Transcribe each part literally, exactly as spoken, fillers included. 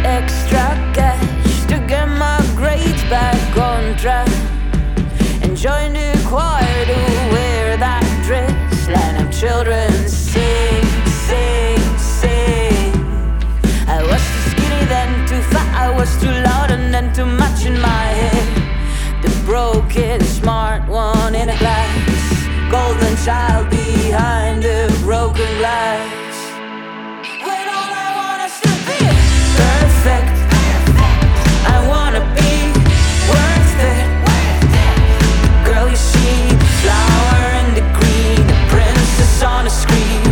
extra cash to get my grades back on track, and join the choir to wear that dress. Line of children sing, sing, sing. I was too skinny then, too fat, I was too loud and then too much in my head. The broken smart one in a glass, golden child behind the broken glass. When all I want is to be perfect, I wanna be worth it. Girl, you see the flower and the green, the princess on the screen.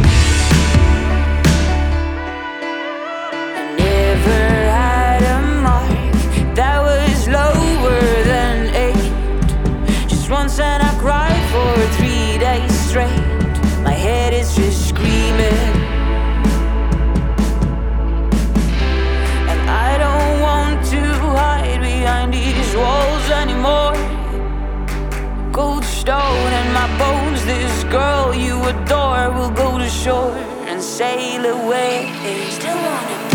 I never had a mark that was lower than eight. Just once and I cried for three days straight. My head is just screaming, and I don't want to hide behind these walls anymore. Cold stone in my bones, this girl you adore will go to shore and sail away. Still wanna